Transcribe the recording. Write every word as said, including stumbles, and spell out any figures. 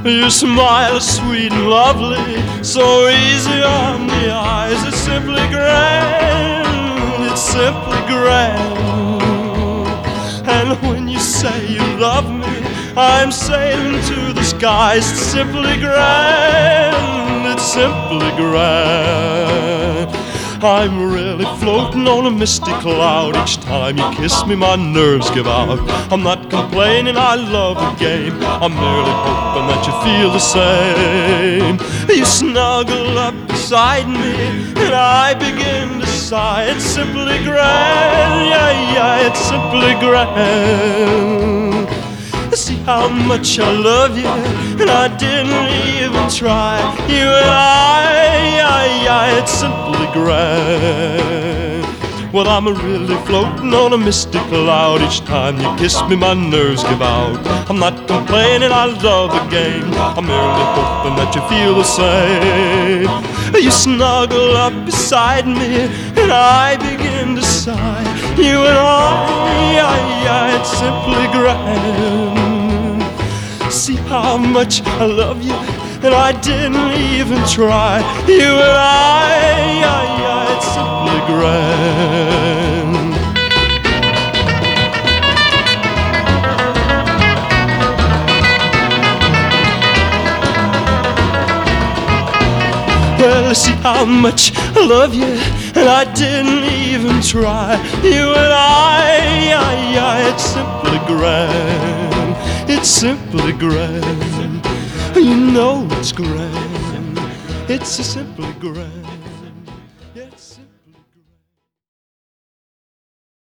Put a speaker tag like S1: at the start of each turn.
S1: Your smile is sweet and lovely, so easy on the eyes. It's simply grand, it's simply grand. And when you say you love me, I'm sailing to the skies. It's simply grand, it's simply grand. I'm really floating on a misty cloud. Each time you kiss me, my nerves give out. I'm not complaining, I love the game. I'm merely hoping that you feel the same. You snuggle up beside me, and I begin to sigh. It's simply grand, yeah, yeah, it's simply grand. See how much I love you, and I didn't even try. You and I, yeah, yeah, it's simply grand. Well, I'm really floating on a misty cloud. Each time you kiss me, my nerves give out. I'm not complaining, I love the game. I'm merely hoping that you feel the same. You snuggle up beside me, and I begin to sigh. You and I, yeah, yeah, it's simply grand. See how much I love you, and I didn't even try. You and I, yeah, yeah, it's simply grand. Well, see how much I love you, and I didn't even try. You and I, yeah, yeah, it's simply grand. It's simply grand. You know it's grand. It's simply grand.